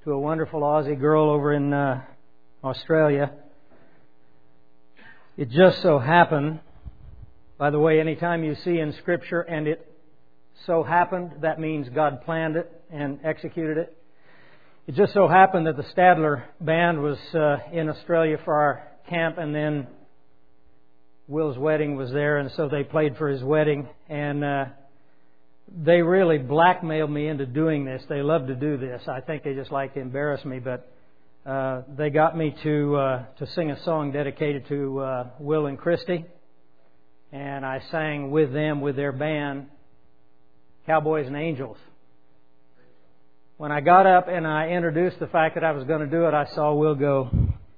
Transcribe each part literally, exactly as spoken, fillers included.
to a wonderful Aussie girl over in uh, Australia. It just so happened, by the way, anytime you see in Scripture, and it so happened, that means God planned it and executed it. It just so happened that the Stadler Band was uh, in Australia for our camp, and then Will's wedding was there, and so they played for his wedding, and uh, they really blackmailed me into doing this. They love to do this. I think they just like to embarrass me, but uh, they got me to uh, to sing a song dedicated to uh, Will and Christy, and I sang with them, with their band, Cowboys and Angels. When I got up and I introduced the fact that I was going to do it, I saw Will go.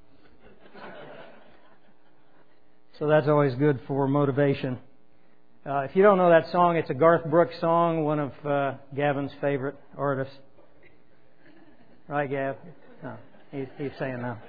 So that's always good for motivation. Uh, if you don't know that song, it's a Garth Brooks song, one of uh, Gavin's favorite artists. Right, Gav? No, he's, he's saying no.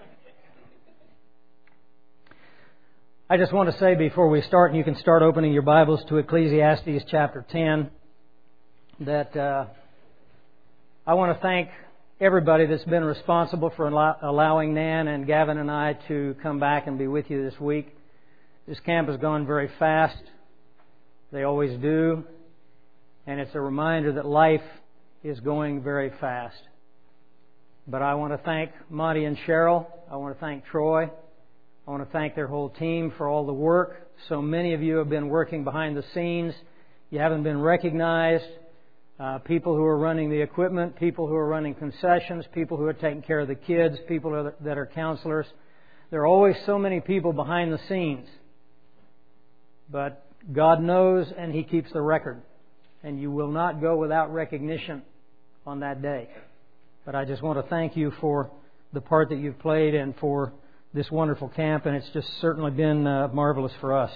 I just want to say before we start, and you can start opening your Bibles to Ecclesiastes chapter ten, that uh, I want to thank everybody that's been responsible for allow- allowing Nan and Gavin and I to come back and be with you this week. This camp has gone very fast. They always do. And it's a reminder that life is going very fast. But I want to thank Monty and Cheryl. I want to thank Troy. I want to thank their whole team for all the work. So many of you have been working behind the scenes. You haven't been recognized. Uh, people who are running the equipment, people who are running concessions, people who are taking care of the kids, people who are, that are counselors. There are always so many people behind the scenes. But God knows, and He keeps the record. And you will not go without recognition on that day. But I just want to thank you for the part that you've played and for this wonderful camp. And it's just certainly been uh, marvelous for us.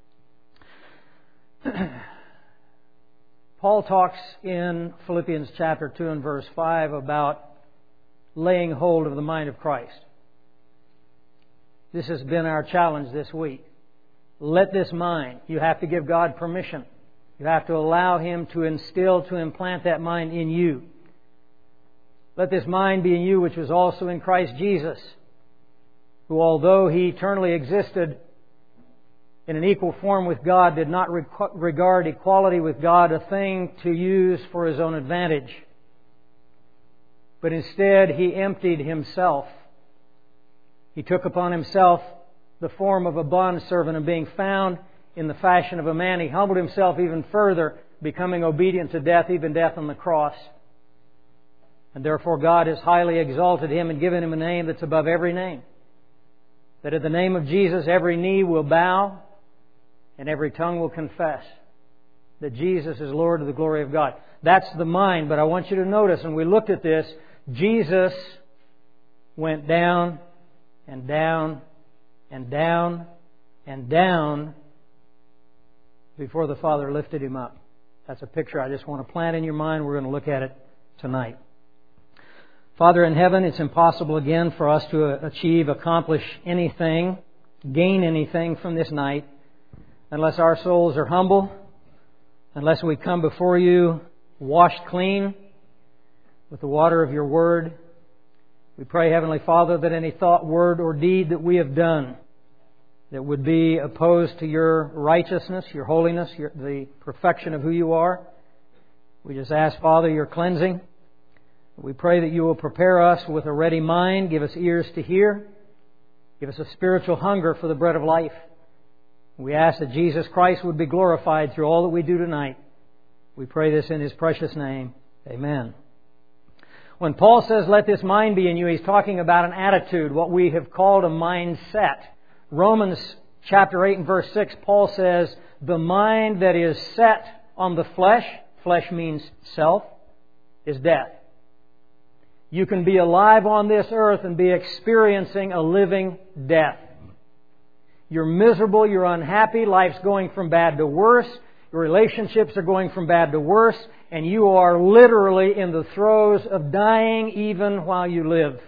Paul talks in Philippians chapter two and verse five about laying hold of the mind of Christ. This has been our challenge this week. Let this mind, you have to give God permission. You have to allow Him to instill, to implant that mind in you. Let this mind be in you which was also in Christ Jesus, who although He eternally existed in an equal form with God, did not regard equality with God a thing to use for His own advantage. But instead, He emptied Himself. He took upon Himself the form of a bondservant, and being found in the fashion of a man, He humbled Himself even further, becoming obedient to death, even death on the cross. And therefore God has highly exalted Him and given Him a name that's above every name. That at the name of Jesus every knee will bow and every tongue will confess that Jesus is Lord to the glory of God. That's the mind, but I want you to notice, and we looked at this, Jesus went down and down and down and down before the Father lifted Him up. That's a picture I just want to plant in your mind. We're going to look at it tonight. Father in heaven, it's impossible again for us to achieve, accomplish anything, gain anything from this night unless our souls are humble, unless we come before You washed clean with the water of Your Word. We pray, Heavenly Father, that any thought, word, or deed that we have done that would be opposed to Your righteousness, Your holiness, your, the perfection of who You are, we just ask, Father, Your cleansing. We pray that You will prepare us with a ready mind, give us ears to hear, give us a spiritual hunger for the bread of life. We ask that Jesus Christ would be glorified through all that we do tonight. We pray this in His precious name. Amen. When Paul says, let this mind be in you, he's talking about an attitude, what we have called a mindset. Romans chapter eight and verse six, Paul says, the mind that is set on the flesh, flesh means self, is death. You can be alive on this earth and be experiencing a living death. You're miserable, you're unhappy, life's going from bad to worse, your relationships are going from bad to worse, and you are literally in the throes of dying even while you live.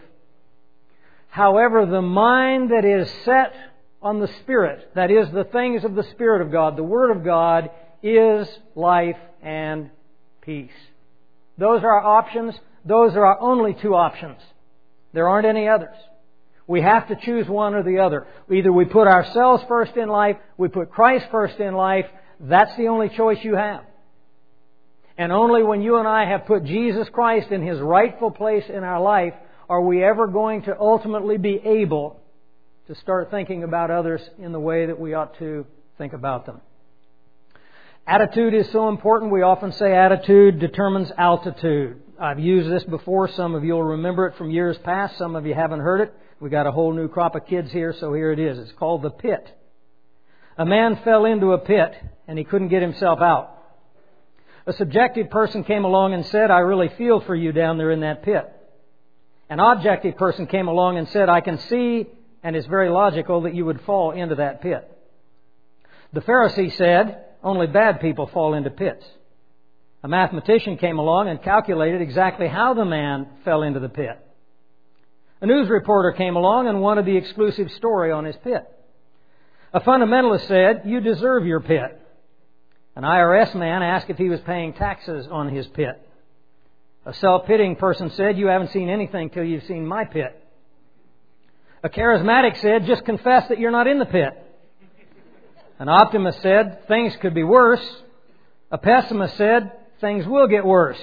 However, the mind that is set on the Spirit, that is the things of the Spirit of God, the Word of God, is life and peace. Those are our options. those are our only two options. There aren't any others. We have to choose one or the other. Either we put ourselves first in life, we put Christ first in life. That's the only choice you have. And only when you and I have put Jesus Christ in His rightful place in our life are we ever going to ultimately be able to start thinking about others in the way that we ought to think about them. Attitude is so important. We often say attitude determines altitude. I've used this before. Some of you will remember it from years past. Some of you haven't heard it. We got a whole new crop of kids here, so here it is. It's called the pit. A man fell into a pit and he couldn't get himself out. A subjective person came along and said, I really feel for you down there in that pit. An objective person came along and said, I can see, and it's very logical, that you would fall into that pit. The Pharisee said, only bad people fall into pits. A mathematician came along and calculated exactly how the man fell into the pit. A news reporter came along and wanted the exclusive story on his pit. A fundamentalist said, you deserve your pit. An I R S man asked if he was paying taxes on his pit. A self-pitying person said, you haven't seen anything till you've seen my pit. A charismatic said, just confess that you're not in the pit. An optimist said, things could be worse. A pessimist said, things will get worse.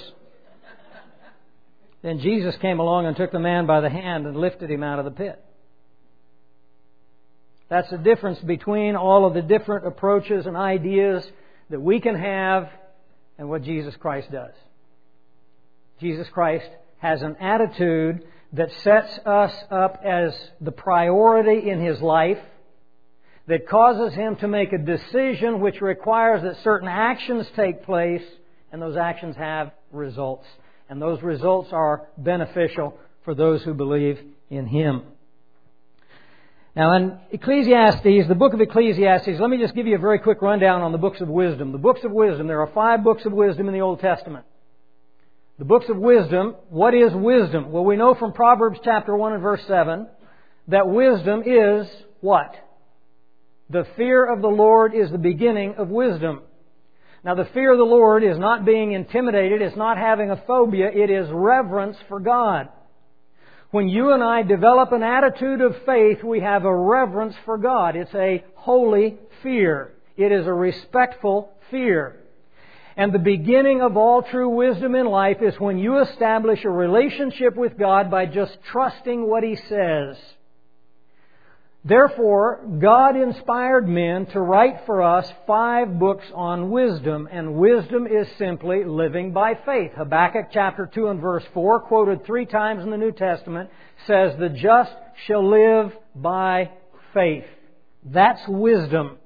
Then Jesus came along and took the man by the hand and lifted him out of the pit. That's the difference between all of the different approaches and ideas that we can have and what Jesus Christ does. Jesus Christ has an attitude that sets us up as the priority in His life, that causes Him to make a decision which requires that certain actions take place, and those actions have results. And those results are beneficial for those who believe in Him. Now in Ecclesiastes, the book of Ecclesiastes, let me just give you a very quick rundown on the books of wisdom. The books of wisdom, there are five books of wisdom in the Old Testament. The books of wisdom, what is wisdom? Well, we know from Proverbs chapter one and verse seven that wisdom is what? The fear of the Lord is the beginning of wisdom. Now, the fear of the Lord is not being intimidated. It's not having a phobia. It is reverence for God. When you and I develop an attitude of faith, we have a reverence for God. It's a holy fear. It is a respectful fear. And the beginning of all true wisdom in life is when you establish a relationship with God by just trusting what He says. Therefore, God inspired men to write for us five books on wisdom, and wisdom is simply living by faith. Habakkuk chapter two and verse four, quoted three times in the New Testament, says, the just shall live by faith. That's wisdom.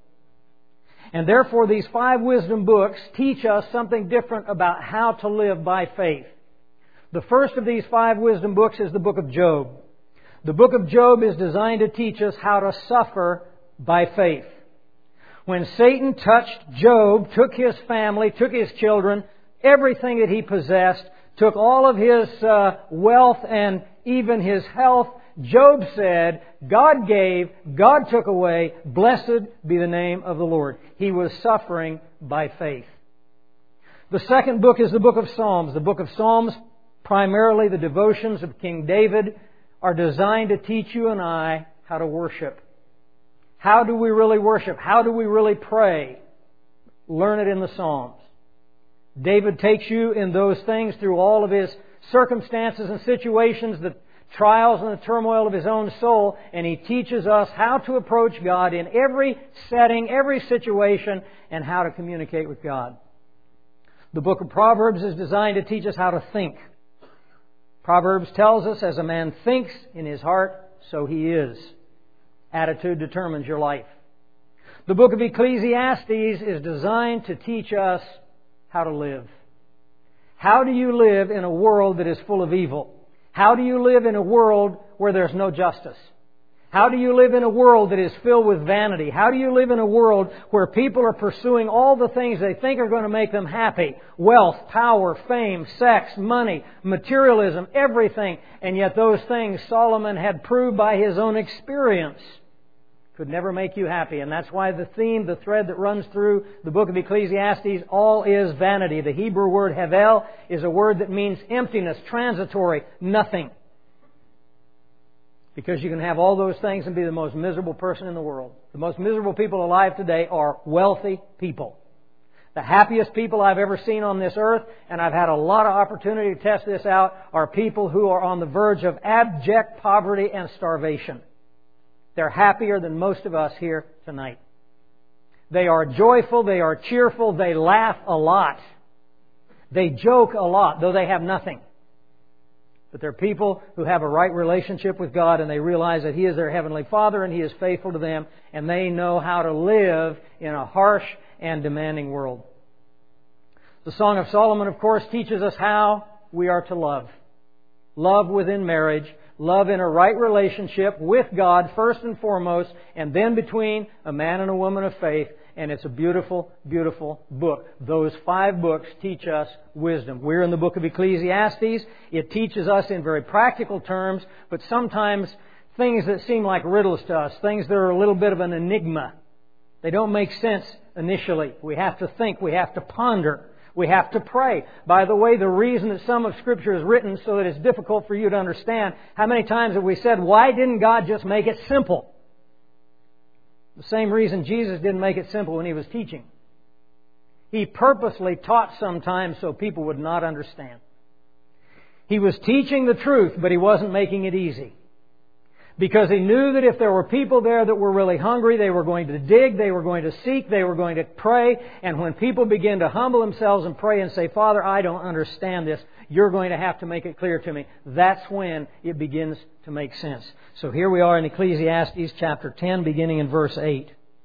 And therefore, these five wisdom books teach us something different about how to live by faith. The first of these five wisdom books is the book of Job. The book of Job is designed to teach us how to suffer by faith. When Satan touched Job, took his family, took his children, everything that he possessed, took all of his uh, wealth and even his health, Job said, God gave, God took away, blessed be the name of the Lord. He was suffering by faith. The second book is the book of Psalms. The book of Psalms, primarily the devotions of King David, are designed to teach you and I how to worship. How do we really worship? How do we really pray? Learn it in the Psalms. David takes you in those things through all of his circumstances and situations, the trials and the turmoil of his own soul, and he teaches us how to approach God in every setting, every situation, and how to communicate with God. The book of Proverbs is designed to teach us how to think. Proverbs tells us, as a man thinks in his heart, so he is. Attitude determines your life. The book of Ecclesiastes is designed to teach us how to live. How do you live in a world that is full of evil? How do you live in a world where there's no justice? How do you live in a world that is filled with vanity? How do you live in a world where people are pursuing all the things they think are going to make them happy? Wealth, power, fame, sex, money, materialism, everything. And yet those things Solomon had proved by his own experience could never make you happy. And that's why the theme, the thread that runs through the book of Ecclesiastes, all is vanity. The Hebrew word hevel is a word that means emptiness, transitory, nothing. Because you can have all those things and be the most miserable person in the world. The most miserable people alive today are wealthy people. The happiest people I've ever seen on this earth, and I've had a lot of opportunity to test this out, are people who are on the verge of abject poverty and starvation. They're happier than most of us here tonight. They are joyful, they are cheerful, they laugh a lot. They joke a lot, though they have nothing. But they're people who have a right relationship with God, and they realize that He is their Heavenly Father and He is faithful to them, and they know how to live in a harsh and demanding world. The Song of Solomon, of course, teaches us how we are to love. Love within marriage, love in a right relationship with God first and foremost, and then between a man and a woman of faith. And it's a beautiful, beautiful book. Those five books teach us wisdom. We're in the book of Ecclesiastes. It teaches us in very practical terms, but sometimes things that seem like riddles to us, things that are a little bit of an enigma. They don't make sense initially. We have to think. We have to ponder. We have to pray. By the way, the reason that some of Scripture is written so that it's difficult for you to understand, how many times have we said, why didn't God just make it simple? The same reason Jesus didn't make it simple when He was teaching. He purposely taught sometimes so people would not understand. He was teaching the truth, but He wasn't making it easy. Because He knew that if there were people there that were really hungry, they were going to dig, they were going to seek, they were going to pray. And when people begin to humble themselves and pray and say, Father, I don't understand this, you're going to have to make it clear to me. That's when it begins to make sense. So here we are in Ecclesiastes chapter ten, beginning in verse eight.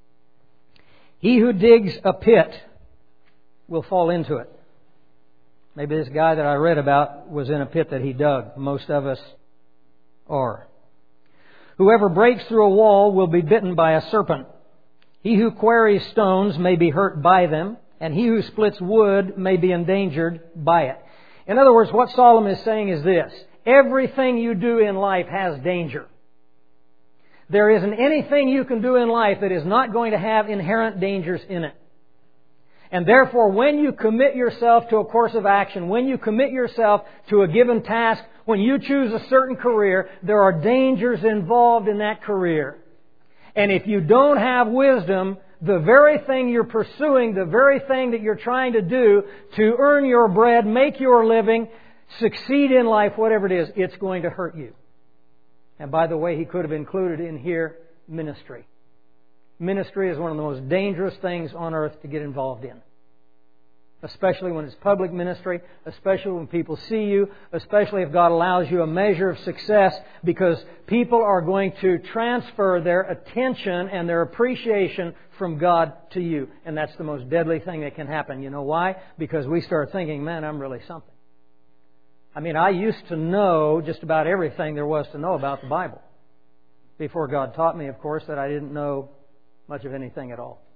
He who digs a pit will fall into it. Maybe this guy that I read about was in a pit that he dug. Most of us are. Whoever breaks through a wall will be bitten by a serpent. He who quarries stones may be hurt by them, and he who splits wood may be endangered by it. In other words, what Solomon is saying is this. Everything you do in life has danger. There isn't anything you can do in life that is not going to have inherent dangers in it. And therefore, when you commit yourself to a course of action, when you commit yourself to a given task, when you choose a certain career, there are dangers involved in that career. And if you don't have wisdom, the very thing you're pursuing, the very thing that you're trying to do to earn your bread, make your living, succeed in life, whatever it is, it's going to hurt you. And by the way, he could have included in here ministry. Ministry is one of the most dangerous things on earth to get involved in. Especially when it's public ministry, especially when people see you, especially if God allows you a measure of success, because people are going to transfer their attention and their appreciation from God to you. And that's the most deadly thing that can happen. You know why? Because we start thinking, man, I'm really something. I mean, I used to know just about everything there was to know about the Bible. Before God taught me, of course, that I didn't know much of anything at all.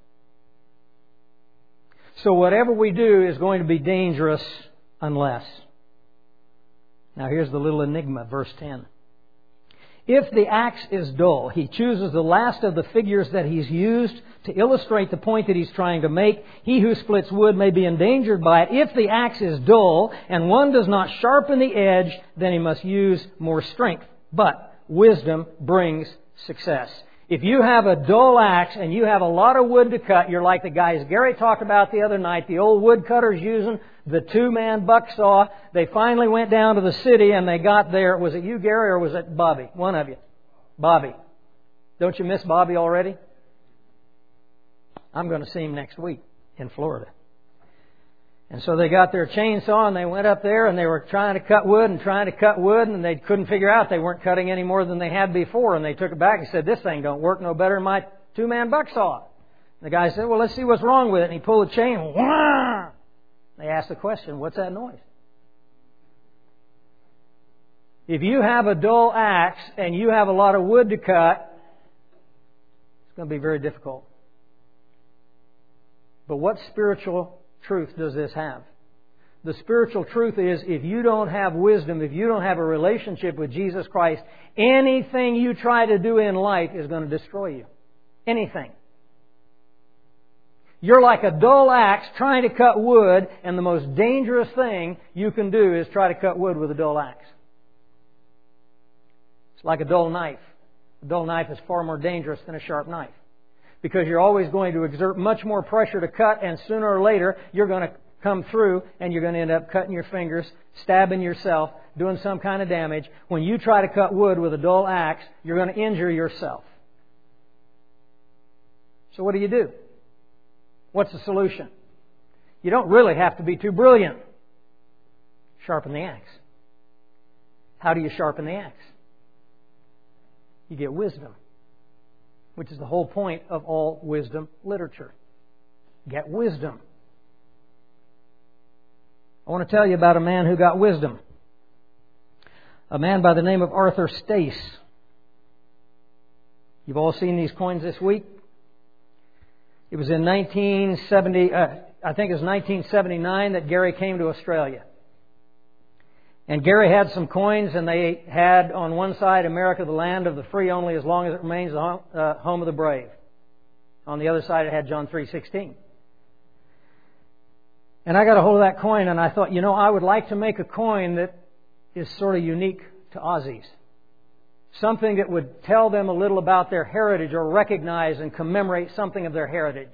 So whatever we do is going to be dangerous unless. Now here's the little enigma, verse ten. If the axe is dull, he chooses the last of the figures that he's used to illustrate the point that he's trying to make. He who splits wood may be endangered by it. If the axe is dull and one does not sharpen the edge, then he must use more strength. But wisdom brings success. If you have a dull axe and you have a lot of wood to cut, you're like the guys Gary talked about the other night, the old woodcutters using the two-man buck saw. They finally went down to the city and they got there. Was it you, Gary, or was it Bobby? One of you. Bobby. Don't you miss Bobby already? I'm going to see him next week in Florida. And so they got their chainsaw and they went up there and they were trying to cut wood and trying to cut wood and they couldn't figure out they weren't cutting any more than they had before. And they took it back and said, this thing don't work no better than my two-man buck saw. And the guy said, well, let's see what's wrong with it. And he pulled the chain. Wah! They asked the question, what's that noise? If you have a dull axe and you have a lot of wood to cut, it's going to be very difficult. But what spiritual truth does this have? The spiritual truth is, if you don't have wisdom, if you don't have a relationship with Jesus Christ, anything you try to do in life is going to destroy you. anything. You're like a dull axe trying to cut wood, and the most dangerous thing you can do is try to cut wood with a dull axe. It's like a dull knife. A dull knife is far more dangerous than a sharp knife, because you're always going to exert much more pressure to cut, and sooner or later you're going to come through and you're going to end up cutting your fingers, stabbing yourself, doing some kind of damage. When you try to cut wood with a dull axe, you're going to injure yourself. So what do you do? What's the solution? You don't really have to be too brilliant. Sharpen the axe. How do you sharpen the axe? You get wisdom, which is the whole point of all wisdom literature. Get wisdom. I want to tell you about a man who got wisdom. A man by the name of Arthur Stace. You've all seen these coins this week. It was in nineteen seventy, uh, I think it was nineteen seventy-nine that Gary came to Australia. And Gary had some coins, and they had on one side, America, the land of the free only as long as it remains the home, uh, home of the brave. On the other side, it had John three sixteen. And I got a hold of that coin, and I thought, you know, I would like to make a coin that is sort of unique to Aussies. Something that would tell them a little about their heritage, or recognize and commemorate something of their heritage.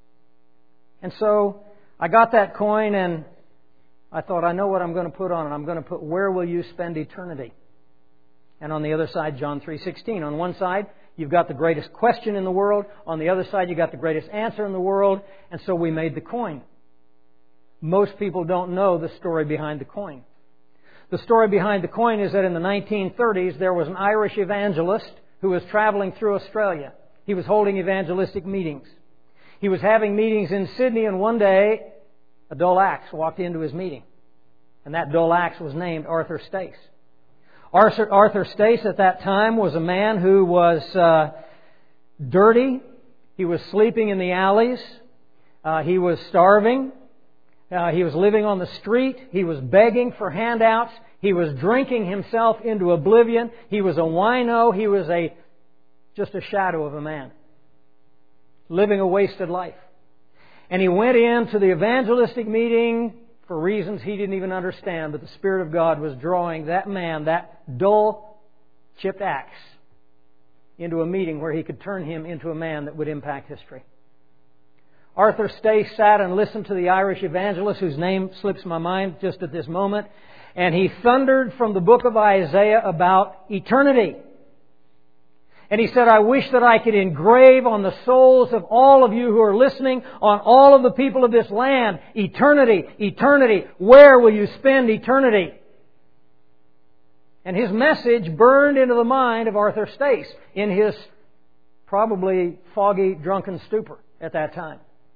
And so I got that coin, and I thought, I know what I'm going to put on it. I'm going to put, "Where will you spend eternity?" And on the other side, John three sixteen. On one side, you've got the greatest question in the world. On the other side, you've got the greatest answer in the world. And so we made the coin. Most people don't know the story behind the coin. The story behind the coin is that in the nineteen thirties, there was an Irish evangelist who was traveling through Australia. He was holding evangelistic meetings. He was having meetings in Sydney, and one day, a dull axe walked into his meeting. And that dull axe was named Arthur Stace. Arthur, Arthur Stace at that time was a man who was uh, dirty. He was sleeping in the alleys. Uh, he was starving. Uh, he was living on the street. He was begging for handouts. He was drinking himself into oblivion. He was a wino. He was a just a shadow of a man, living a wasted life. And he went into the evangelistic meeting for reasons he didn't even understand, but the Spirit of God was drawing that man, that dull, chipped axe, into a meeting where He could turn him into a man that would impact history. Arthur Stace sat and listened to the Irish evangelist, whose name slips my mind just at this moment, and he thundered from the book of Isaiah about eternity. And he said, "I wish that I could engrave on the souls of all of you who are listening, on all of the people of this land, eternity, eternity. Where will you spend eternity?" And his message burned into the mind of Arthur Stace in his probably foggy, drunken stupor at that time.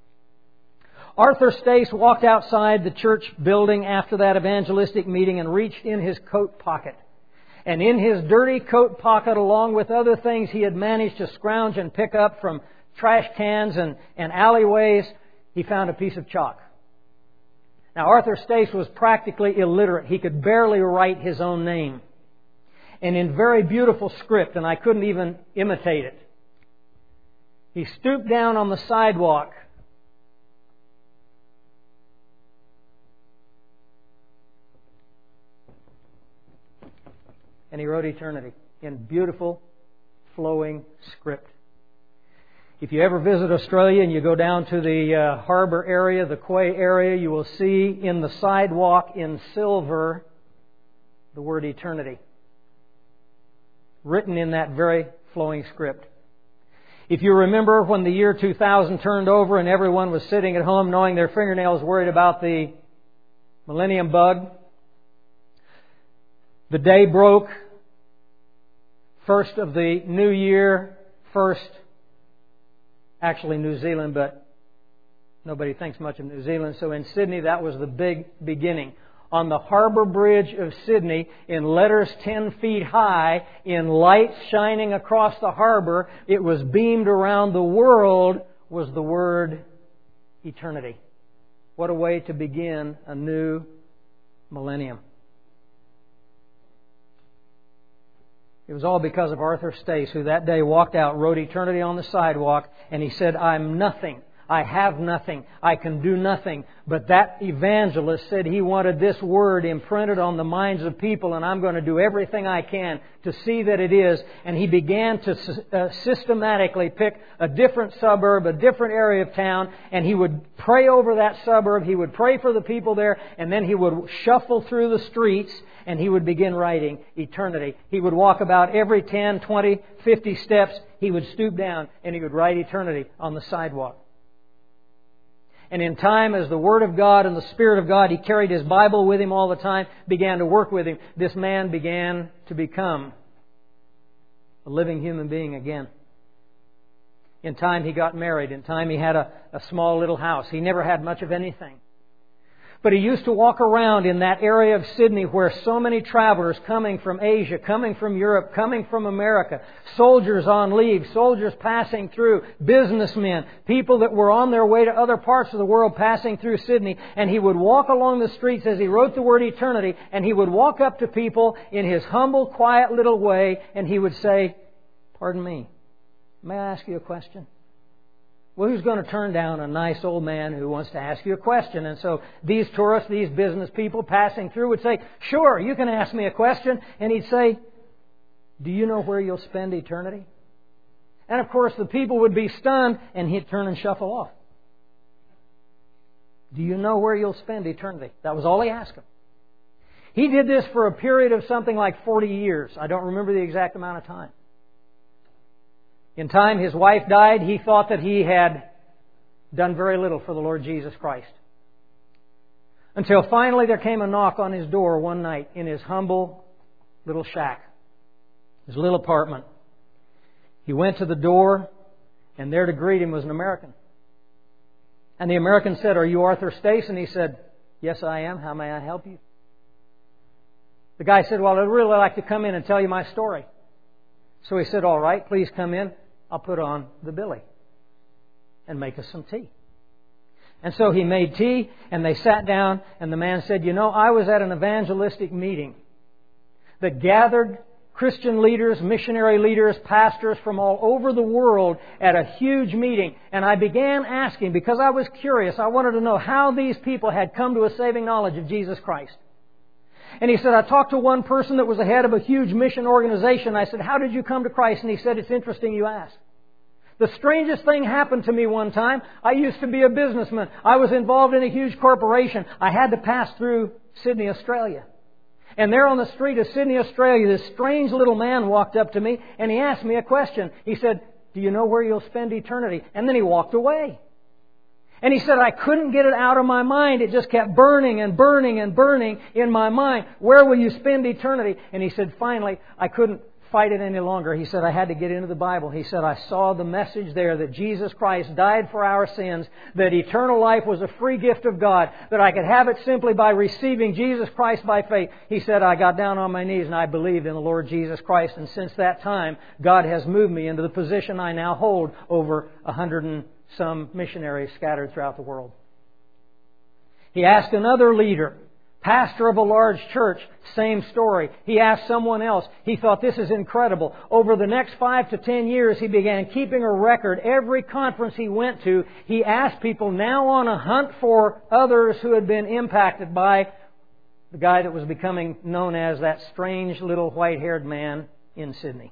Arthur Stace walked outside the church building after that evangelistic meeting and reached in his coat pocket. And in his dirty coat pocket, along with other things he had managed to scrounge and pick up from trash cans and, and alleyways, he found a piece of chalk. Now, Arthur Stace was practically illiterate. He could barely write his own name. And in very beautiful script, and I couldn't even imitate it, he stooped down on the sidewalk and he wrote eternity in beautiful, flowing script. If you ever visit Australia and you go down to the uh, harbour area, the quay area, you will see in the sidewalk in silver the word eternity, written in that very flowing script. If you remember when the year two thousand turned over and everyone was sitting at home gnawing their fingernails worried about the millennium bug, the day broke, first of the new year, first, actually New Zealand, but nobody thinks much of New Zealand. So in Sydney, that was the big beginning. On the Harbour Bridge of Sydney, in letters ten feet high, in lights shining across the harbour, it was beamed around the world, was the word eternity. What a way to begin a new millennium. It was all because of Arthur Stace, who that day walked out, wrote eternity on the sidewalk, and he said, I'm nothing. I have nothing. I can do nothing. But that evangelist said he wanted this word imprinted on the minds of people, and I'm going to do everything I can to see that it is. And he began to uh, systematically pick a different suburb, a different area of town, and he would pray over that suburb. He would pray for the people there, and then he would shuffle through the streets, and he would begin writing eternity. He would walk about every ten, twenty, fifty steps. He would stoop down, and he would write eternity on the sidewalk. And in time, as the Word of God and the Spirit of God, he carried his Bible with him all the time, began to work with him, this man began to become a living human being again. In time, he got married. In time, he had a, a small little house. He never had much of anything. But he used to walk around in that area of Sydney where so many travelers coming from Asia, coming from Europe, coming from America, soldiers on leave, soldiers passing through, businessmen, people that were on their way to other parts of the world passing through Sydney. And he would walk along the streets as he wrote the word eternity, and he would walk up to people in his humble, quiet little way, and he would say, pardon me, may I ask you a question? Well, who's going to turn down a nice old man who wants to ask you a question? And so these tourists, these business people passing through would say, sure, you can ask me a question. And he'd say, do you know where you'll spend eternity? And of course, the people would be stunned, and he'd turn and shuffle off. Do you know where you'll spend eternity? That was all he asked them. He did this for a period of something like forty years. I don't remember the exact amount of time. In time, his wife died. He thought that he had done very little for the Lord Jesus Christ. Until finally there came a knock on his door one night in his humble little shack, his little apartment. He went to the door, and there to greet him was an American. And the American said, are you Arthur Stace? And he said, yes, I am. How may I help you? The guy said, well, I'd really like to come in and tell you my story. So he said, all right, please come in. I'll put on the billy and make us some tea. And so he made tea, and they sat down, and the man said, you know, I was at an evangelistic meeting that gathered Christian leaders, missionary leaders, pastors from all over the world at a huge meeting. And I began asking, because I was curious, I wanted to know how these people had come to a saving knowledge of Jesus Christ. And he said, I talked to one person that was the head of a huge mission organization. I said, how did you come to Christ? And he said, it's interesting you ask. The strangest thing happened to me one time. I used to be a businessman. I was involved in a huge corporation. I had to pass through Sydney, Australia. And there on the street of Sydney, Australia, this strange little man walked up to me, and he asked me a question. He said, do you know where you'll spend eternity? And then he walked away. And he said, I couldn't get it out of my mind. It just kept burning and burning and burning in my mind. Where will you spend eternity? And he said, finally, I couldn't fight it any longer. He said, I had to get into the Bible. He said, I saw the message there that Jesus Christ died for our sins, that eternal life was a free gift of God, that I could have it simply by receiving Jesus Christ by faith. He said, I got down on my knees and I believed in the Lord Jesus Christ. And since that time, God has moved me into the position I now hold over a hundred and some missionaries scattered throughout the world. He asked another leader, pastor of a large church, same story. He asked someone else. He thought, this is incredible. Over the next five to ten years, he began keeping a record. Every conference he went to, he asked people, now on a hunt for others who had been impacted by the guy that was becoming known as that strange little white-haired man in Sydney.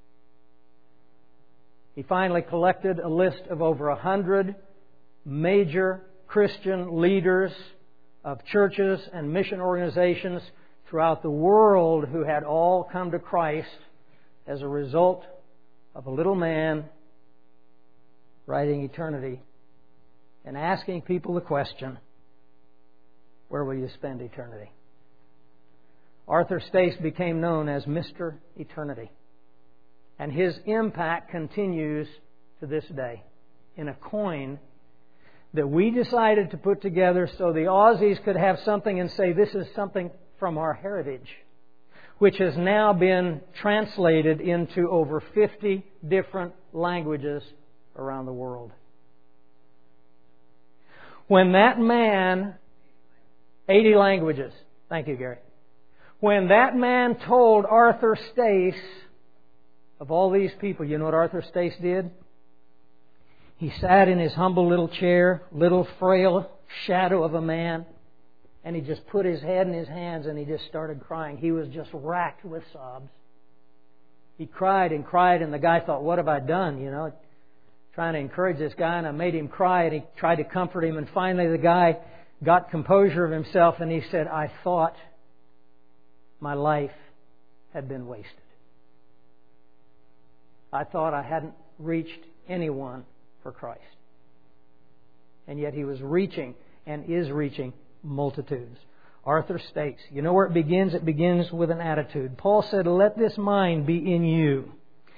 He finally collected a list of over a hundred major Christian leaders of churches and mission organizations throughout the world who had all come to Christ as a result of a little man writing eternity and asking people the question, where will you spend eternity? Arthur Stace became known as Mister Eternity. And his impact continues to this day in a coin that we decided to put together so the Aussies could have something and say, this is something from our heritage, which has now been translated into over fifty different languages around the world. When that man, eighty languages, thank you, Gary. When that man told Arthur Stace of all these people, you know what Arthur Stace did? He sat in his humble little chair, little frail shadow of a man, and he just put his head in his hands and he just started crying. He was just racked with sobs. He cried and cried, and the guy thought, what have I done? You know, trying to encourage this guy, and I made him cry, and he tried to comfort him, and finally the guy got composure of himself, and he said, I thought my life had been wasted. I thought I hadn't reached anyone for Christ. And yet he was reaching and is reaching multitudes. Arthur Stace, you know where it begins? It begins with an attitude. Paul said, let this mind be in you.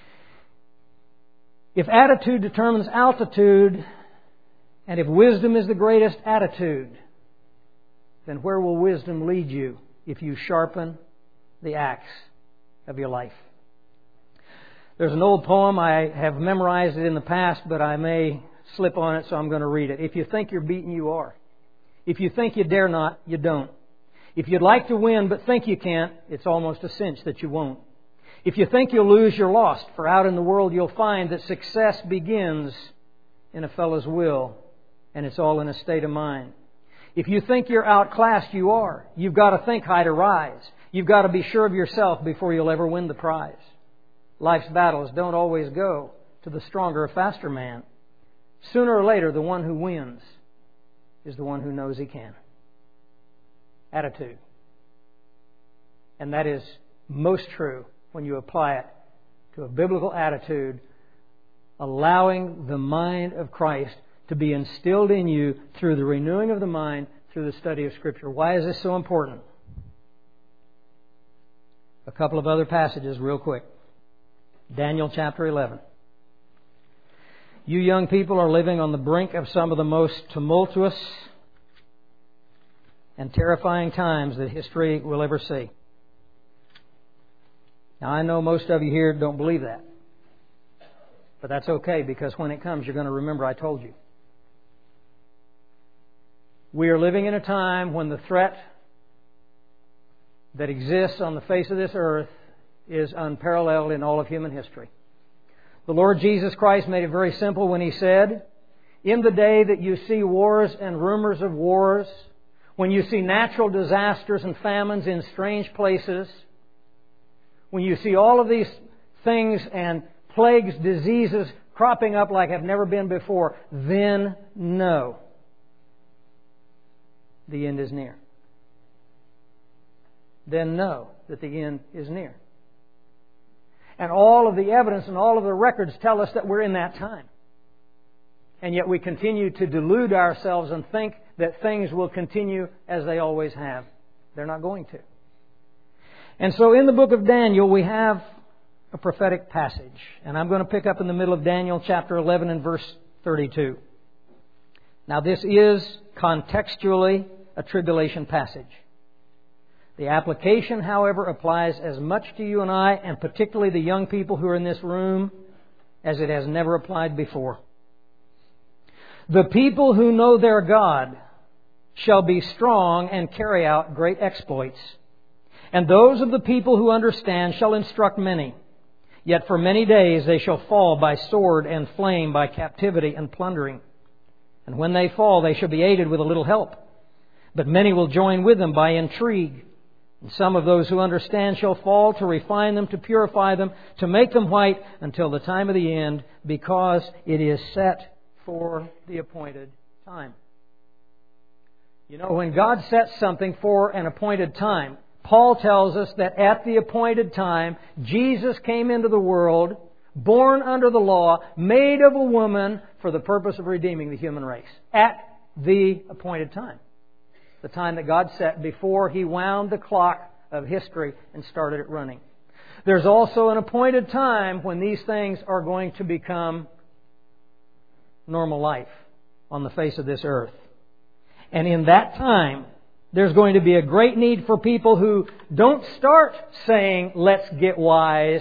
If attitude determines altitude, and if wisdom is the greatest attitude, then where will wisdom lead you if you sharpen the axe of your life? There's an old poem. I have memorized it in the past, but I may slip on it, so I'm going to read it. If you think you're beaten, you are. If you think you dare not, you don't. If you'd like to win but think you can't, it's almost a cinch that you won't. If you think you'll lose, you're lost. For out in the world you'll find that success begins in a fellow's will, and it's all in a state of mind. If you think you're outclassed, you are. You've got to think high to rise. You've got to be sure of yourself before you'll ever win the prize. Life's battles don't always go to the stronger or faster man. Sooner or later, the one who wins is the one who knows he can. Attitude. And that is most true when you apply it to a biblical attitude, allowing the mind of Christ to be instilled in you through the renewing of the mind, through the study of Scripture. Why is this so important? A couple of other passages real quick. Daniel chapter eleven. You young people are living on the brink of some of the most tumultuous and terrifying times that history will ever see. Now, I know most of you here don't believe that. But that's okay, because when it comes, you're going to remember I told you. We are living in a time when the threat that exists on the face of this earth is unparalleled in all of human history. The Lord Jesus Christ made it very simple when He said, in the day that you see wars and rumors of wars, when you see natural disasters and famines in strange places, when you see all of these things and plagues, diseases cropping up like have never been before, then know the end is near. Then know that the end is near. And all of the evidence and all of the records tell us that we're in that time. And yet we continue to delude ourselves and think that things will continue as they always have. They're not going to. And so in the book of Daniel we have a prophetic passage. And I'm going to pick up in the middle of Daniel chapter eleven and verse thirty-two. Now this is contextually a tribulation passage. The application, however, applies as much to you and I, and particularly the young people who are in this room, as it has never applied before. The people who know their God shall be strong and carry out great exploits. And those of the people who understand shall instruct many. Yet for many days they shall fall by sword and flame, by captivity and plundering. And when they fall, they shall be aided with a little help. But many will join with them by intrigue. And some of those who understand shall fall, to refine them, to purify them, to make them white until the time of the end, because it is set for the appointed time. You know, when God sets something for an appointed time, Paul tells us that at the appointed time, Jesus came into the world, born under the law, made of a woman for the purpose of redeeming the human race. At the appointed time. The time that God set before He wound the clock of history and started it running. There's also an appointed time when these things are going to become normal life on the face of this earth. And in that time, there's going to be a great need for people who don't start saying, let's get wise.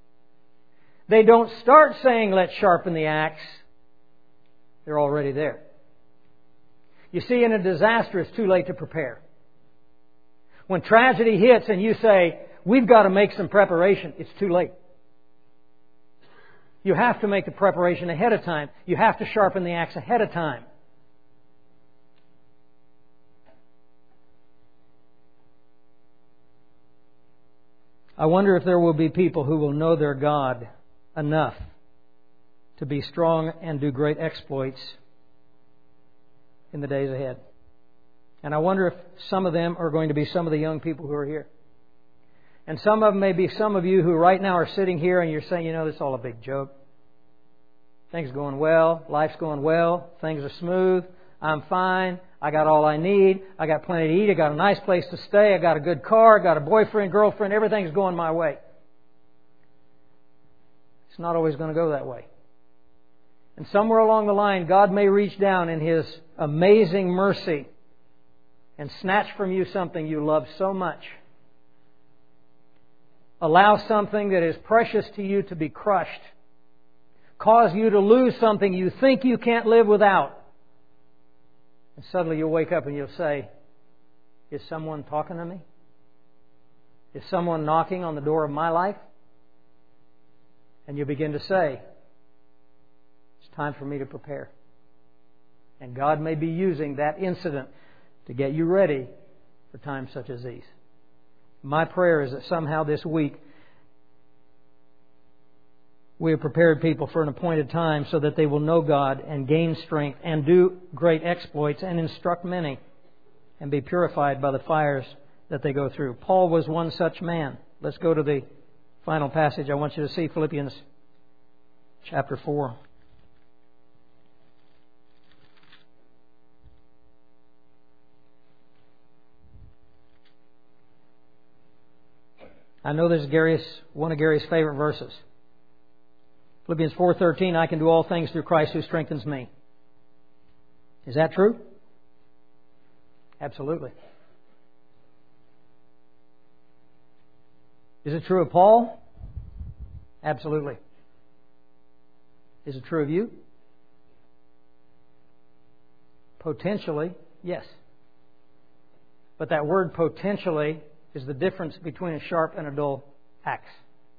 They don't start saying, let's sharpen the axe. They're already there. You see, in a disaster, it's too late to prepare. When tragedy hits and you say, we've got to make some preparation, it's too late. You have to make the preparation ahead of time. You have to sharpen the axe ahead of time. I wonder if there will be people who will know their God enough to be strong and do great exploits in the days ahead. And I wonder if some of them are going to be some of the young people who are here. And some of them may be some of you who right now are sitting here and you're saying, you know, this is all a big joke. Things are going well. Life's going well. Things are smooth. I'm fine. I got all I need. I got plenty to eat. I got a nice place to stay. I got a good car. I got a boyfriend, girlfriend. Everything's going my way. It's not always going to go that way. And somewhere along the line, God may reach down in His amazing mercy and snatch from you something you love so much. Allow something that is precious to you to be crushed. Cause you to lose something you think you can't live without. And suddenly you'll wake up and you'll say, is someone talking to me? Is someone knocking on the door of my life? And you begin to say, it's time for me to prepare. And God may be using that incident to get you ready for times such as these. My prayer is that somehow this week we have prepared people for an appointed time so that they will know God and gain strength and do great exploits and instruct many and be purified by the fires that they go through. Paul was one such man. Let's go to the final passage. I want you to see Philippians chapter four. I know this is Gary's, one of Gary's favorite verses. Philippians four thirteen, I can do all things through Christ who strengthens me. Is that true? Absolutely. Is it true of Paul? Absolutely. Is it true of you? Potentially, yes. But that word potentially is the difference between a sharp and a dull axe.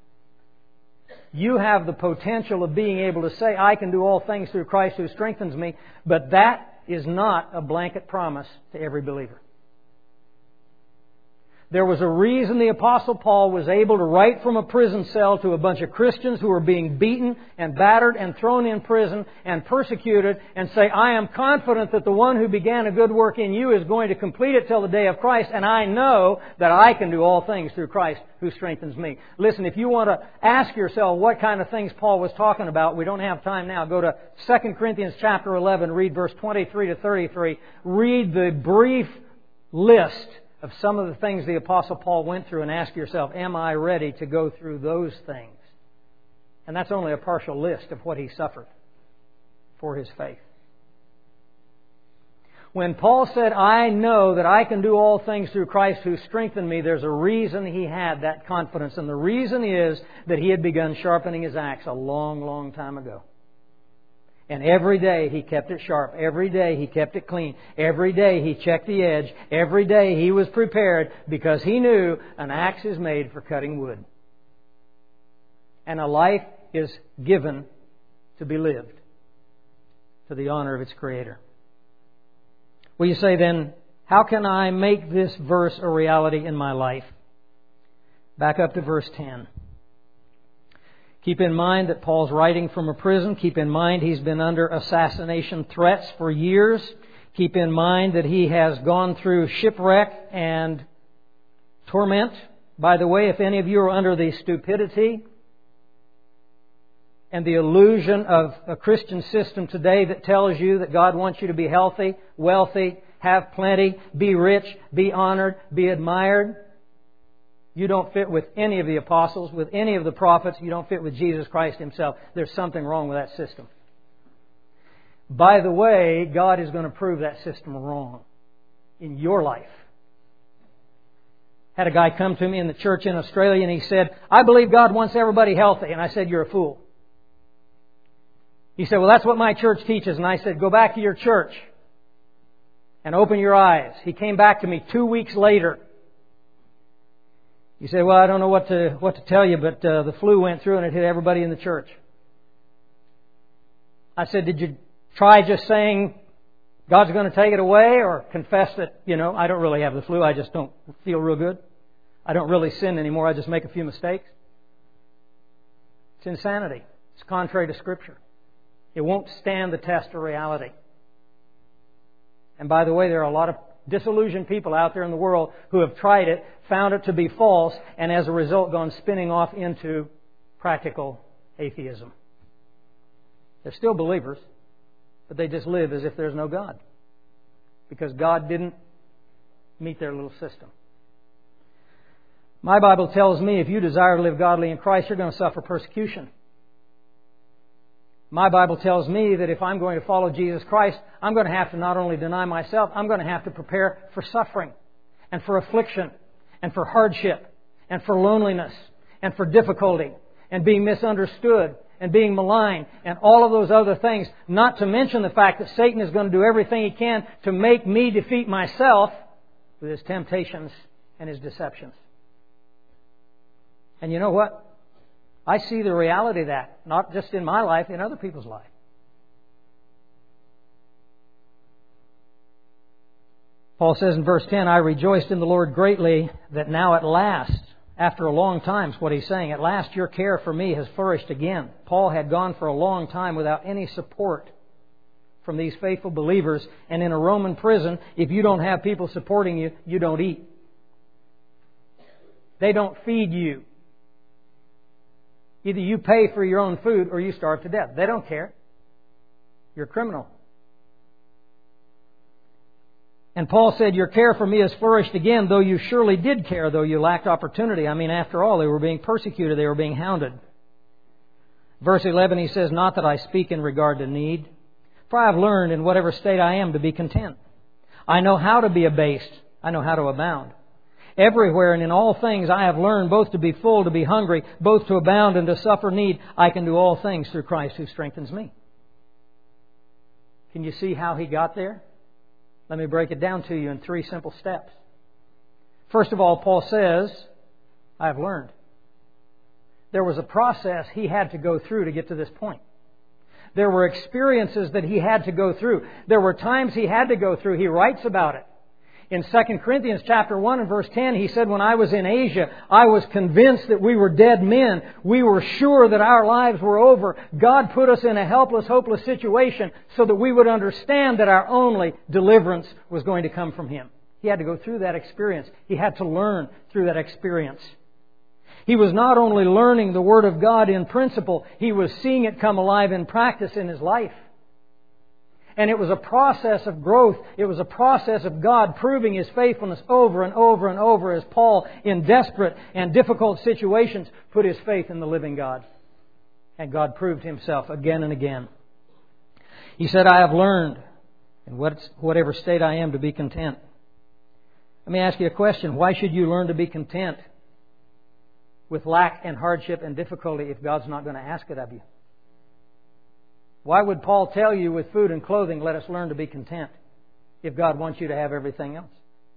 You have the potential of being able to say, I can do all things through Christ who strengthens me, but that is not a blanket promise to every believer. There was a reason the Apostle Paul was able to write from a prison cell to a bunch of Christians who were being beaten and battered and thrown in prison and persecuted and say, I am confident that the one who began a good work in you is going to complete it till the day of Christ, and I know that I can do all things through Christ who strengthens me. Listen, if you want to ask yourself what kind of things Paul was talking about, we don't have time now. Go to Second Corinthians chapter eleven, read verse twenty-three to thirty-three. Read the brief list of some of the things the Apostle Paul went through and ask yourself, am I ready to go through those things? And that's only a partial list of what he suffered for his faith. When Paul said, I know that I can do all things through Christ who strengthened me, there's a reason he had that confidence. And the reason is that he had begun sharpening his axe a long, long time ago. And every day he kept it sharp. Every day he kept it clean. Every day he checked the edge. Every day he was prepared because he knew an axe is made for cutting wood. And a life is given to be lived to the honor of its Creator. Well, you say then, how can I make this verse a reality in my life? Back up to verse ten. Keep in mind that Paul's writing from a prison. Keep in mind he's been under assassination threats for years. Keep in mind that he has gone through shipwreck and torment. By the way, if any of you are under the stupidity and the illusion of a Christian system today that tells you that God wants you to be healthy, wealthy, have plenty, be rich, be honored, be admired, you don't fit with any of the apostles, with any of the prophets. You don't fit with Jesus Christ Himself. There's something wrong with that system. By the way, God is going to prove that system wrong in your life. Had a guy come to me in the church in Australia and he said, I believe God wants everybody healthy. And I said, you're a fool. He said, well, that's what my church teaches. And I said, go back to your church and open your eyes. He came back to me two weeks later. You say, well, I don't know what to what to tell you, but uh, the flu went through and it hit everybody in the church. I said, did you try just saying God's going to take it away, or confess that, you know, I don't really have the flu, I just don't feel real good. I don't really sin anymore, I just make a few mistakes. It's insanity. It's contrary to Scripture. It won't stand the test of reality. And by the way, there are a lot of disillusioned people out there in the world who have tried it, found it to be false, and as a result gone spinning off into practical atheism. They're still believers, but they just live as if there's no God, because God didn't meet their little system. My Bible tells me if you desire to live godly in Christ, you're going to suffer persecution. My Bible tells me that if I'm going to follow Jesus Christ, I'm going to have to not only deny myself, I'm going to have to prepare for suffering and for affliction and for hardship and for loneliness and for difficulty and being misunderstood and being maligned and all of those other things. Not to mention the fact that Satan is going to do everything he can to make me defeat myself with his temptations and his deceptions. And you know what? I see the reality of that, not just in my life, in other people's life. Paul says in verse ten, I rejoiced in the Lord greatly that now at last, after a long time, is what he's saying, at last your care for me has flourished again. Paul had gone for a long time without any support from these faithful believers. And in a Roman prison, if you don't have people supporting you, you don't eat. They don't feed you. Either you pay for your own food or you starve to death. They don't care. You're a criminal. And Paul said, your care for me has flourished again, though you surely did care, though you lacked opportunity. I mean, after all, they were being persecuted. They were being hounded. Verse eleven, he says, not that I speak in regard to need, for I have learned in whatever state I am to be content. I know how to be abased. I know how to abound. Everywhere and in all things I have learned both to be full, to be hungry, both to abound and to suffer need. I can do all things through Christ who strengthens me. Can you see how he got there? Let me break it down to you in three simple steps. First of all, Paul says, I have learned. There was a process he had to go through to get to this point. There were experiences that he had to go through. There were times he had to go through. He writes about it. In Second Corinthians chapter one and verse ten, he said, when I was in Asia, I was convinced that we were dead men. We were sure that our lives were over. God put us in a helpless, hopeless situation so that we would understand that our only deliverance was going to come from Him. He had to go through that experience. He had to learn through that experience. He was not only learning the Word of God in principle, he was seeing it come alive in practice in his life. And it was a process of growth. It was a process of God proving His faithfulness over and over and over as Paul, in desperate and difficult situations, put his faith in the living God. And God proved Himself again and again. He said, I have learned in whatever state I am to be content. Let me ask you a question. Why should you learn to be content with lack and hardship and difficulty if God's not going to ask it of you? Why would Paul tell you with food and clothing, let us learn to be content, if God wants you to have everything else?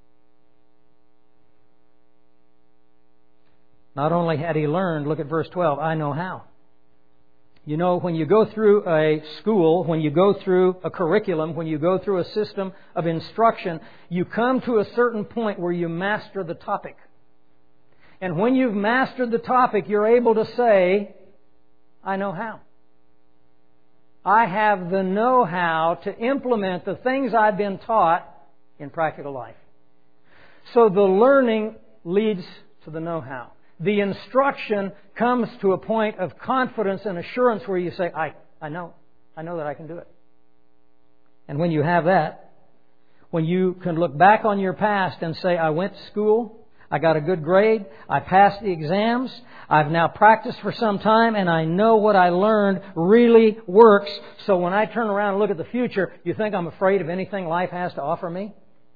Not only had he learned, look at verse twelve, I know how. You know, when you go through a school, when you go through a curriculum, when you go through a system of instruction, you come to a certain point where you master the topic. And when you've mastered the topic, you're able to say, I know how. I have the know-how to implement the things I've been taught in practical life. So the learning leads to the know-how. The instruction comes to a point of confidence and assurance where you say, I, I know. I know that I can do it. And when you have that, when you can look back on your past and say, I went to school, I got a good grade, I passed the exams, I've now practiced for some time, and I know what I learned really works. So when I turn around and look at the future, you think I'm afraid of anything life has to offer me?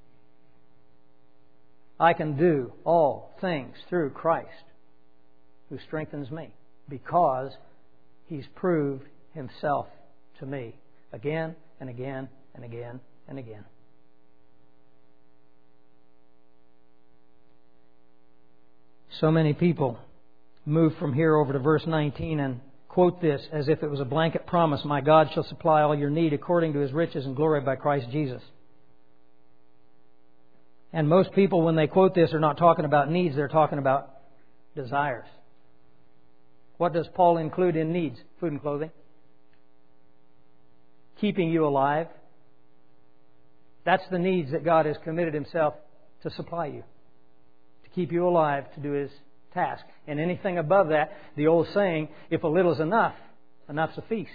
I can do all things through Christ who strengthens me, because He's proved Himself to me again and again and again and again. So many people move from here over to verse nineteen and quote this as if it was a blanket promise. My God shall supply all your need according to His riches and glory by Christ Jesus. And most people, when they quote this, are not talking about needs. They're talking about desires. What does Paul include in needs? Food and clothing. Keeping you alive. That's the needs that God has committed Himself to supply you. To keep you alive, to do His task. And anything above that, the old saying, if a little's enough, enough's a feast.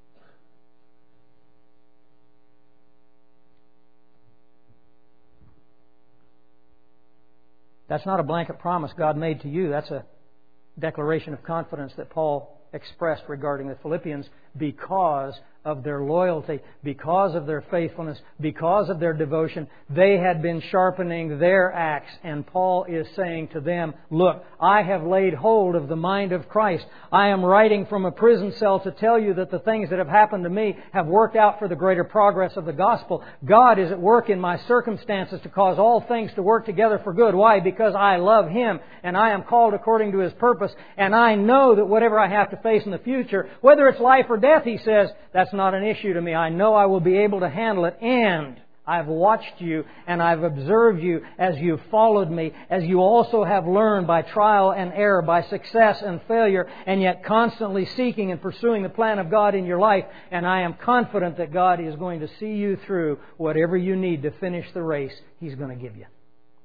That's not a blanket promise God made to you. That's a declaration of confidence that Paul expressed regarding the Philippians because of their loyalty, because of their faithfulness, because of their devotion. They had been sharpening their axe, and Paul is saying to them, look, I have laid hold of the mind of Christ. I am writing from a prison cell to tell you that the things that have happened to me have worked out for the greater progress of the gospel. God is at work in my circumstances to cause all things to work together for good. Why? Because I love Him, and I am called according to His purpose, and I know that whatever I have to face in the future, whether it's life or death, he says, that's not an issue to me. I know I will be able to handle it, and I've watched you and I've observed you as you've followed me, as you also have learned by trial and error, by success and failure, and yet constantly seeking and pursuing the plan of God in your life. And I am confident that God is going to see you through whatever you need to finish the race He's going to give you.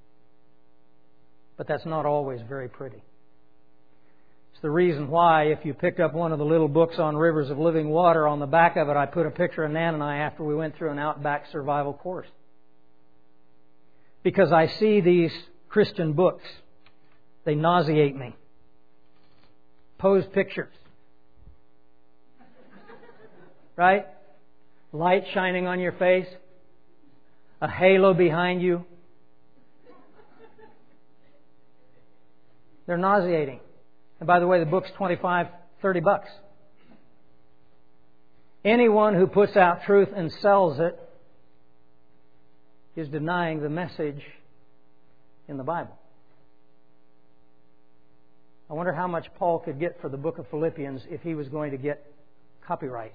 But that's not always very pretty. It's the reason why, if you picked up one of the little books on rivers of living water, on the back of it I put a picture of Nan and I after we went through an outback survival course. Because I see these Christian books. They nauseate me. Posed pictures. Right? Light shining on your face. A halo behind you. They're nauseating. And by the way, the book's twenty-five, thirty bucks. Anyone who puts out truth and sells it is denying the message in the Bible. I wonder how much Paul could get for the book of Philippians if he was going to get copyright.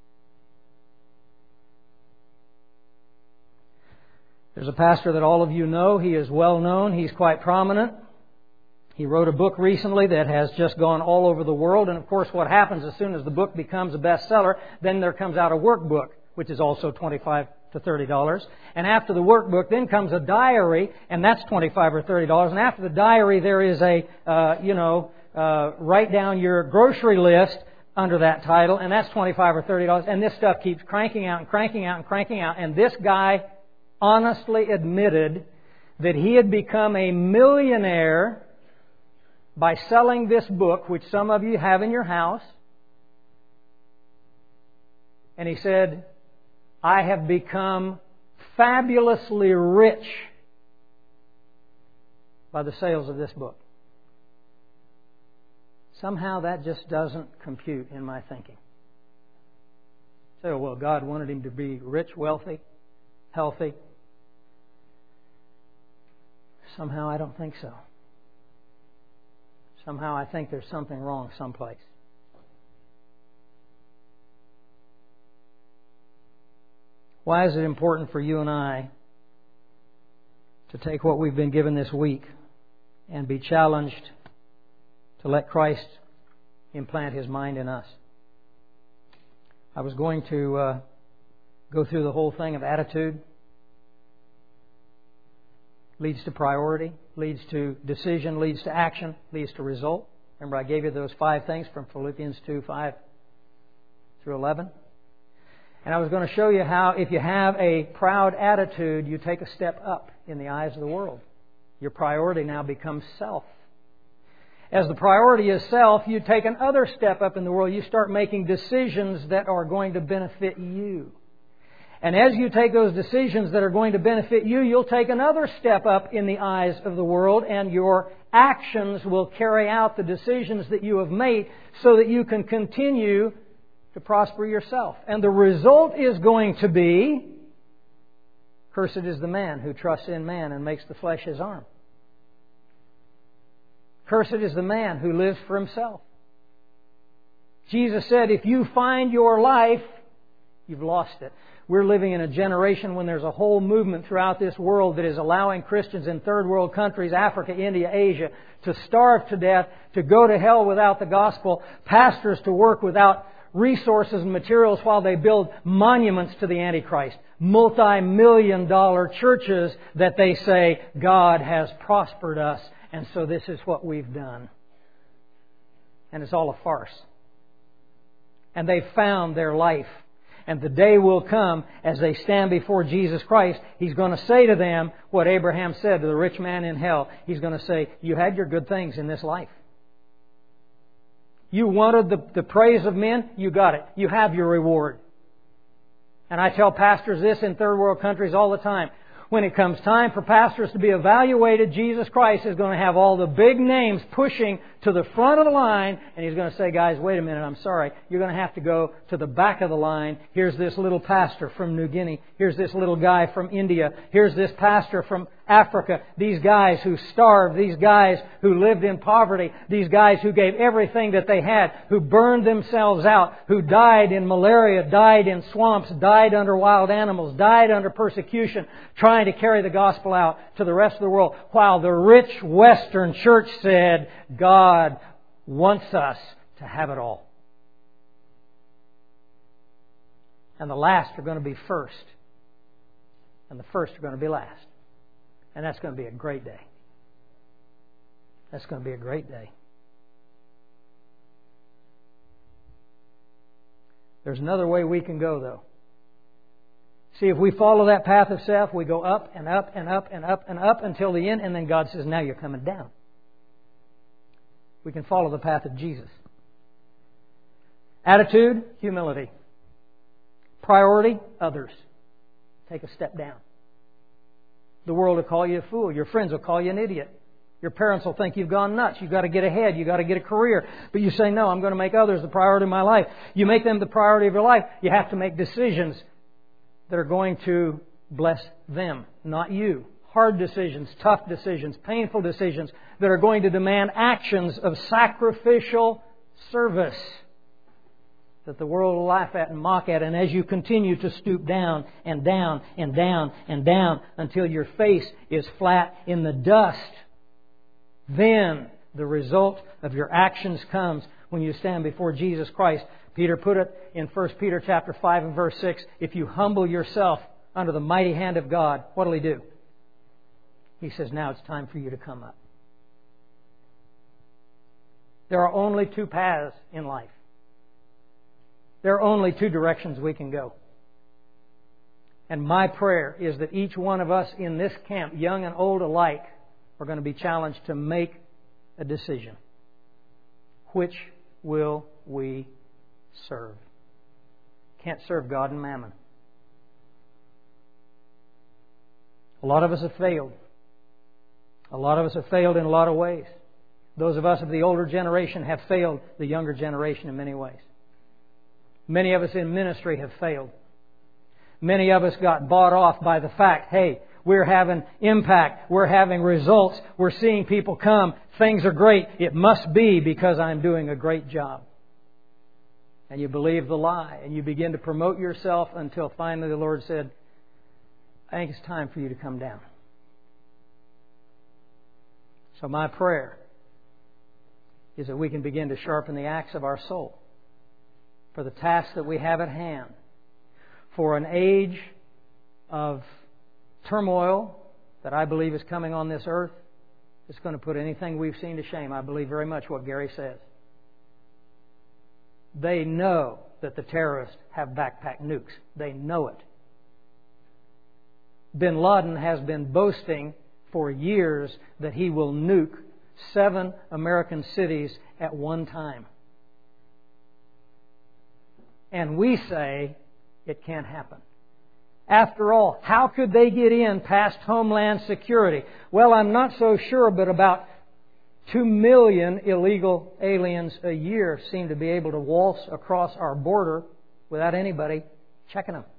There's a pastor that all of you know. He is well known. He's quite prominent. He wrote a book recently that has just gone all over the world. And of course, what happens as soon as the book becomes a bestseller, then there comes out a workbook, which is also twenty-five to thirty dollars. And after the workbook, then comes a diary, and that's twenty-five or thirty dollars. And after the diary, there is a, uh, you know, uh, write down your grocery list under that title, and that's twenty-five or thirty dollars. And this stuff keeps cranking out and cranking out and cranking out. And this guy honestly admitted that he had become a millionaire by selling this book, which some of you have in your house. And he said, I have become fabulously rich by the sales of this book. Somehow that just doesn't compute in my thinking. So, well, God wanted him to be rich, wealthy, healthy. Somehow I don't think so. Somehow I think there's something wrong someplace. Why is it important for you and I to take what we've been given this week and be challenged to let Christ implant His mind in us? I was going to uh, go through the whole thing of attitude. Leads to priority, leads to decision, leads to action, leads to result. Remember I gave you those five things from Philippians two, five through eleven. And I was going to show you how if you have a proud attitude, you take a step up in the eyes of the world. Your priority now becomes self. As the priority is self, you take another step up in the world. You start making decisions that are going to benefit you. And as you take those decisions that are going to benefit you, you'll take another step up in the eyes of the world, and your actions will carry out the decisions that you have made so that you can continue to prosper yourself. And the result is going to be, cursed is the man who trusts in man and makes the flesh his arm. Cursed is the man who lives for himself. Jesus said, if you find your life, you've lost it. We're living in a generation when there's a whole movement throughout this world that is allowing Christians in third world countries, Africa, India, Asia, to starve to death, to go to hell without the gospel, pastors to work without resources and materials while they build monuments to the Antichrist, multi-million dollar churches that they say, God has prospered us, and so this is what we've done. And it's all a farce. And they've found their life. And the day will come as they stand before Jesus Christ, He's going to say to them what Abraham said to the rich man in hell. He's going to say, you had your good things in this life. You wanted the, the praise of men, you got it. You have your reward. And I tell pastors this in third world countries all the time. When it comes time for pastors to be evaluated, Jesus Christ is going to have all the big names pushing to the front of the line, and He's going to say, guys, wait a minute, I'm sorry. You're going to have to go to the back of the line. Here's this little pastor from New Guinea. Here's this little guy from India. Here's this pastor from Africa. These guys who starved. These guys who lived in poverty. These guys who gave everything that they had. Who burned themselves out. Who died in malaria. Died in swamps. Died under wild animals. Died under persecution. Trying to carry the gospel out to the rest of the world. While the rich Western church said, God wants us to have it all. And the last are going to be first. And the first are going to be last. And that's going to be a great day. That's going to be a great day. There's another way we can go, though. See, if we follow that path of self, we go up and up and up and up and up until the end, and then God says, now you're coming down. We can follow the path of Jesus. Attitude, humility. Priority, others. Take a step down. The world will call you a fool. Your friends will call you an idiot. Your parents will think you've gone nuts. You've got to get ahead. You've got to get a career. But you say, no, I'm going to make others the priority of my life. You make them the priority of your life. You have to make decisions that are going to bless them, not you. Hard decisions, tough decisions, painful decisions that are going to demand actions of sacrificial service that the world will laugh at and mock at. And as you continue to stoop down and down and down and down until your face is flat in the dust, then the result of your actions comes when you stand before Jesus Christ. Peter put it in First Peter chapter five and verse six, if you humble yourself under the mighty hand of God, what will He do? He says, now it's time for you to come up. There are only two paths in life. There are only two directions we can go. And my prayer is that each one of us in this camp, young and old alike, are going to be challenged to make a decision. Which will we serve? Can't serve God and mammon. A lot of us have failed. A lot of us have failed in a lot of ways. Those of us of the older generation have failed the younger generation in many ways. Many of us in ministry have failed. Many of us got bought off by the fact, hey, we're having impact, we're having results, we're seeing people come, things are great, it must be because I'm doing a great job. And you believe the lie, and you begin to promote yourself until finally the Lord said, I think it's time for you to come down. So my prayer is that we can begin to sharpen the axe of our soul for the task that we have at hand, for an age of turmoil that I believe is coming on this earth. It's going to put anything we've seen to shame. I believe very much what Gary says. They know that the terrorists have backpack nukes. They know it. Bin Laden has been boasting for years that he will nuke seven American cities at one time. And we say it can't happen. After all, how could they get in past Homeland Security? Well, I'm not so sure, but about two million illegal aliens a year seem to be able to waltz across our border without anybody checking them.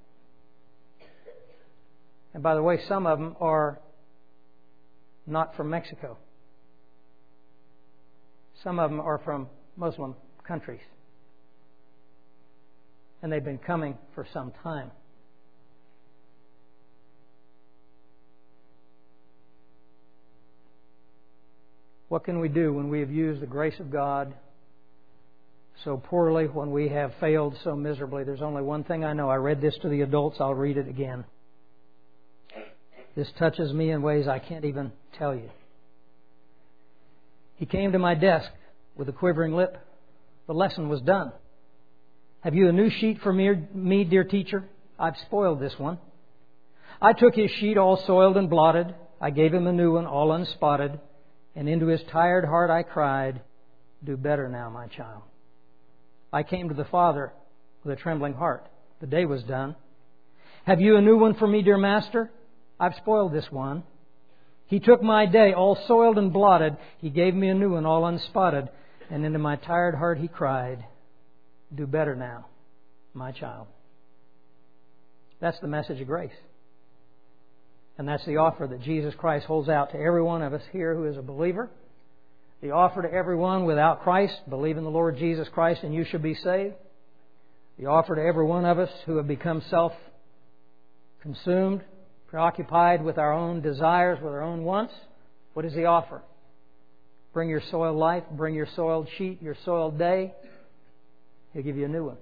And by the way, some of them are not from Mexico. Some of them are from Muslim countries. and they've been coming for some time. What can we do when we have used the grace of God so poorly, when we have failed so miserably? There's only one thing I know. I read this to the adults. I'll read it again. This touches me in ways I can't even tell you. He came to my desk with a quivering lip. The lesson was done. Have you a new sheet for me, dear teacher? I've spoiled this one. I took his sheet all soiled and blotted. I gave him a new one, all unspotted. And into his tired heart I cried, do better now, my child. I came to the Father with a trembling heart. The day was done. Have you a new one for me, dear Master? I've spoiled this one. He took my day, all soiled and blotted. He gave me a new one, all unspotted. And into my tired heart he cried, do better now, my child. That's the message of grace. And that's the offer that Jesus Christ holds out to every one of us here who is a believer. The offer to everyone without Christ, believe in the Lord Jesus Christ and you shall be saved. The offer to every one of us who have become self-consumed, preoccupied with our own desires, with our own wants. What is the offer? Bring your soiled life, bring your soiled sheet, your soiled day. He'll give you a new one.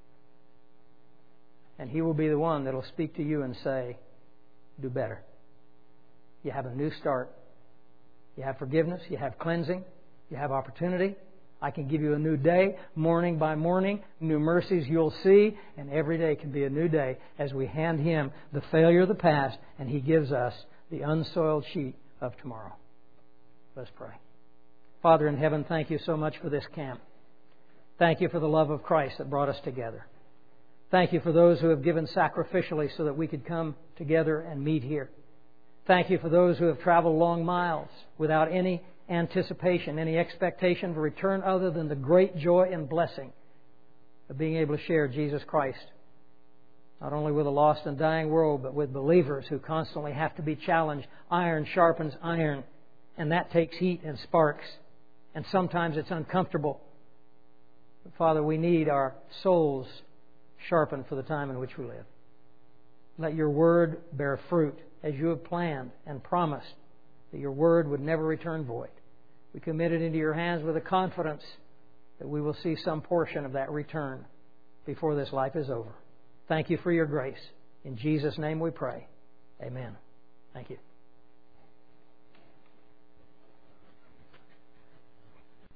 And He will be the one that will speak to you and say, do better. You have a new start. You have forgiveness. You have cleansing. You have opportunity. I can give you a new day, morning by morning. New mercies you'll see. And every day can be a new day as we hand Him the failure of the past and He gives us the unsoiled sheet of tomorrow. Let's pray. Father in heaven, thank you so much for this camp. Thank you for the love of Christ that brought us together. Thank you for those who have given sacrificially so that we could come together and meet here. Thank you for those who have traveled long miles without any anticipation, any expectation of return other than the great joy and blessing of being able to share Jesus Christ, not only with a lost and dying world, but with believers who constantly have to be challenged. Iron sharpens iron, and that takes heat and sparks, and sometimes it's uncomfortable. But Father, we need our souls sharpened for the time in which we live. Let your word bear fruit as you have planned and promised that your word would never return void. We commit it into your hands with a confidence that we will see some portion of that return before this life is over. Thank you for your grace. In Jesus' name we pray. Amen. Thank you.